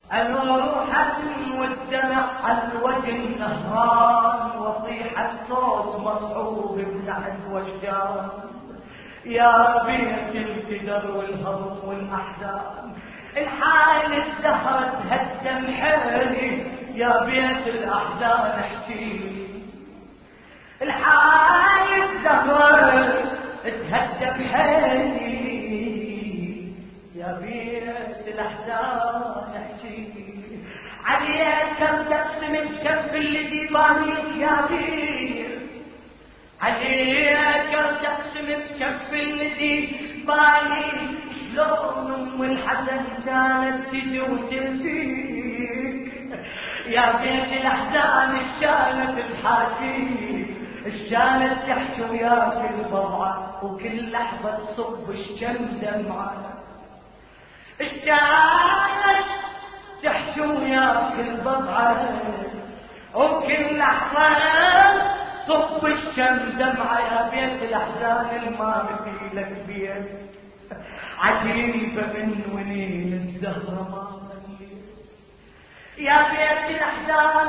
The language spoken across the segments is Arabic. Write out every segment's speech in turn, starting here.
الروح والدمع الوجه نهران، وصيح الصوت مصعوب بلحن وجدان. يا بيت القدر والهضم والأحزان، الحال الزهرة تهدم حالي. يا بيت الأحزان احكيلي، الحال الزهرة تهدم حالي. يا بيت الأحزان احكيلي، عليك كم تقسم الكف اللي ديبانيك. يا بيت عليك تقسم بكف الذي بالي. شلون ام الحسن كانت تجي وتلفيك. يا بيت الاحزان الشانت تحاكيك، الشانت تحكي وياك البضعه، وكل لحظه تصب الشم دمعه. الشانت تحكي وياك البضعه، وكل لحظه صب الشم دمعة. يا بيت الأحزان الما في لك بيت، عجيبة من ونين الزهرة ما مليت. يا بيت الأحزان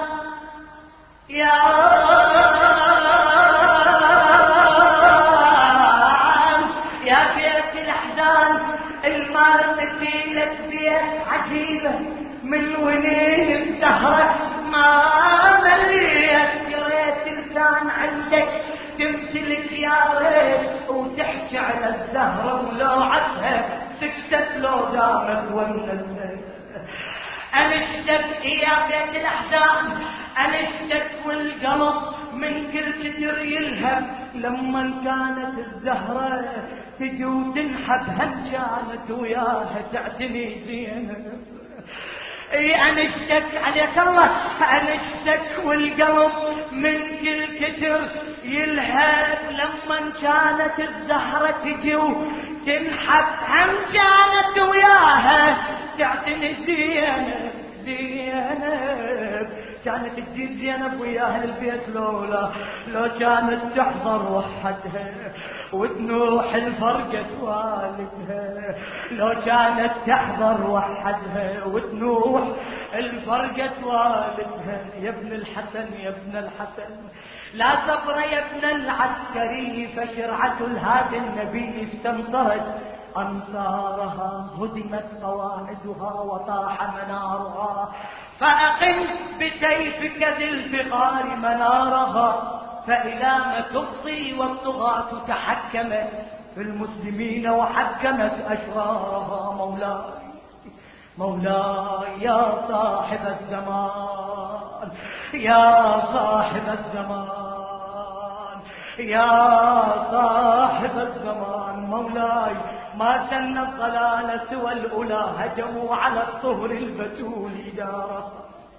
يا بيت الأحزان الما في لك بيت، عجيبة من ونين الزهرة ما مليت. كان عندك تمتلك يا ريت، وتحكي على الزهرة ولوعتها سكتت لو دامت ونست. انشتك يا بيت الاحزان، انشتك والقلب من كل كتر يلهب. لما كانت الزهرة تجي وتنحب هم كانت وياها تعتني زينب. انشتك عليك الله، انشتك والقلب من كل كتر يلهب. لما كانت الزهرة تجي وتنحب هم كانت وياها تعتني زينب. زينب كانت تجيب زينب وياها البيت، لو كانت تحضر وحدها وتنوح الفرقة والدها. لو كانت تحضر وحدها وتنوح الفرقة والدها. يا ابن الحسن يا ابن الحسن، لا صبر يا ابن العسكري، فشرعة الهادي النبي استمطرت أنصارها، هدمت قواعدها وطاح منارها. فأقم بسيفك ذي الفقار منارها، فإلى ما تفضي والطغاة تحكمت في المسلمين وحكمت أشرارها. مولاي مولاي يا صاحب الزمان، يا صاحب الزمان، يا صاحب الزمان. مولاي ما سن الضلال سوى الأولى، هجموا على الطهر البتول دارا.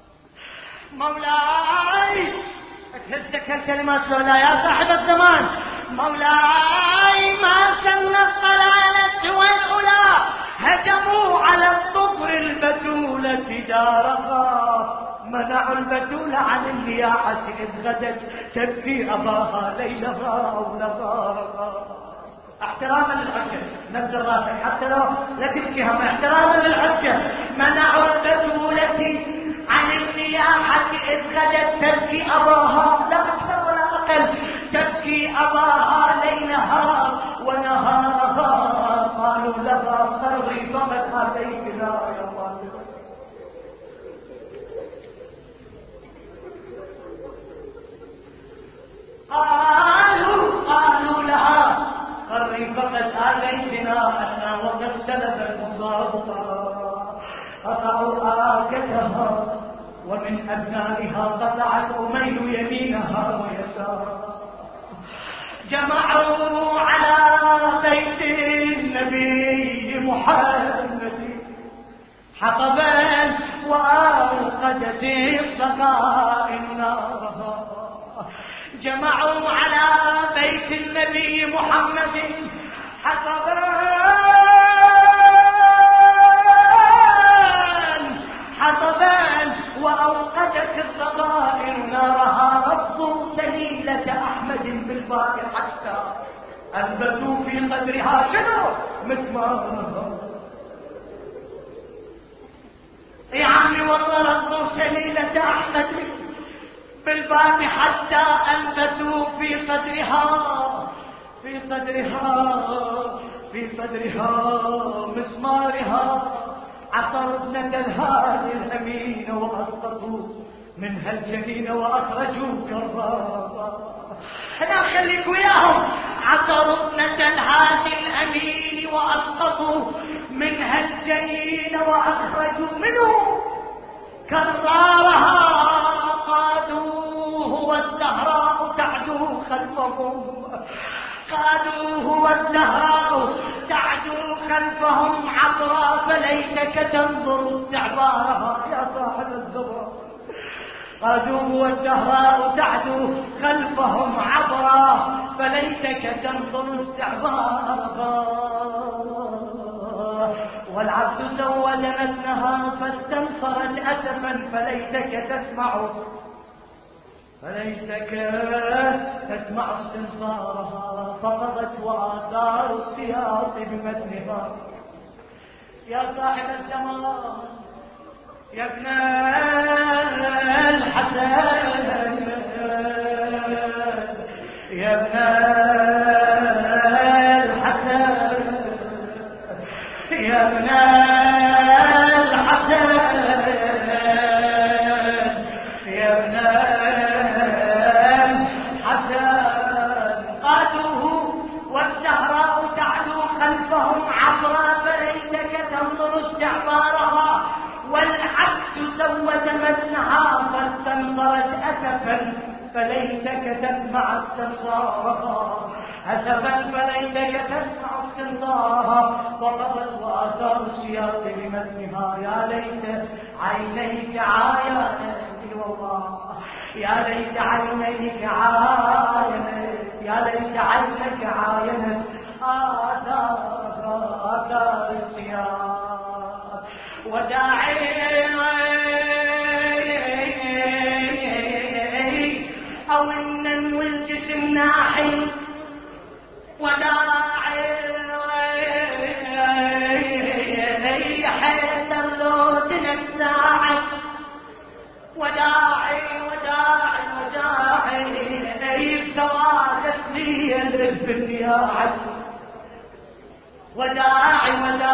مولاي تهزك الكلمات سولا يا صاحب الزمان. مولاي ما سن الضلال سوى الأولى، هجموا على الطهر البتولة دارها. منعوا البتول عن النياحة إذ غدت تبكي أباها ليلها أو نهارها. احتراما للعشة نزل راسك حتى لو لا تبكيها، احتراما للعشة. منعوا البتولة عن النياحة إذ غدت تبكي أباها، لا أكثر ولا أقل، تبكي أباها ليلها ونهارها. قالوا لها قري فقد أتيتنا يا فاطمة. قالوا لها قري فقد آليتنا أنا وقد سلب المصابة. قطعوا آكتها ومن أبنائها قطعت أميل يمينها ويسارها. جمعوا على بيت النبي محمد حطبا وأوقدت الضغائن نارها. جمعوا على بيت النبي محمد حطبا وأوقدت الضغائر نارها. ربوا سليلة أحمد بالباقي حتى أنبتوا في قدرها شنو مسمارها. يا عم الباب حتى أنبتوا في صدرها مسمارها، عصروا ابنة الهادي الأمين وأسقطوا منها الجنين وأخرجوا كرابا. أنا أخليك وياهم. عصروا ابنة الهادي الأمين وأسقطوا منها الجنين وأخرجوا منه كرارها. قادوه والزهراء تعدو خلفهم، قادوه والزهراء تعدو خلفهم عبرا، فليتك تنظر استعبارها يا صاحب الزبر. قادوه والزهراء تعدو خلفهم عبرا، فليتك تنظر استعبارها. والعبد زود متنها فاستنصرت أسفا، فليتك تسمع استنصارها. فقضت وآثار السياط بمتنها. يا صاحب الزمان يا ابن الحسن، يا ابن الحسن، يا ابن الحسن، يا ابن الحسن. قادوه والزهراء تعدو خلفهم عبرا، فليتك تنظر استعبارها. والعبد زود متنها فاستنظرت أسفا، فليتك تسمع استنصارها. أسفا فليتك تسمع استنصارها. وقضت وآثار السياط بمتنها. يا ليت عينيك عاينت، والله يا ليت عينيك عاينت، يا ليت عينك عاينت آثار السياط. وداعي أو إن والجسم ناحي، وداعي حيث اللوت نساعد. وداعي سوادت لي الدنيا. وداعي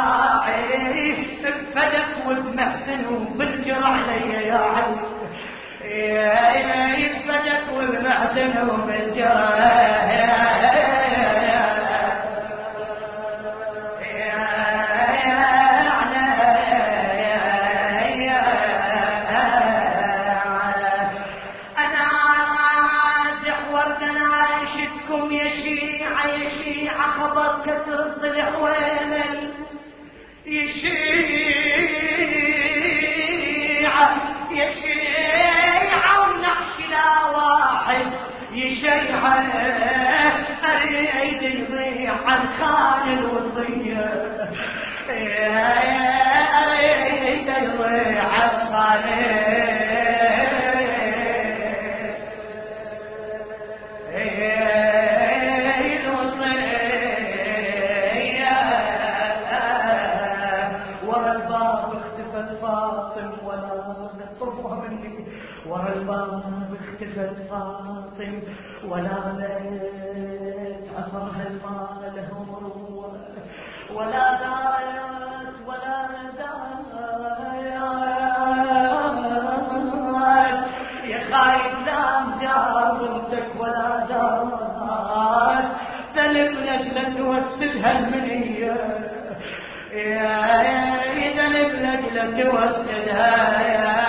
فدك وبمحسن وبالجرح علي يا علي. فدك وبمحسن وبالجرح. كسر الضلع ويمن يشيع ونحش لا واحد يشيع. أريد يضيع الخان الوصية، أريد يضيع الخان. ورا الباب اختفت فاطم ولا ليت عصرها المال له ولا دايت يا خايف لا مجابتك ولا دايت تلم لك توسدها المنية. إذا نبلك لك توسدها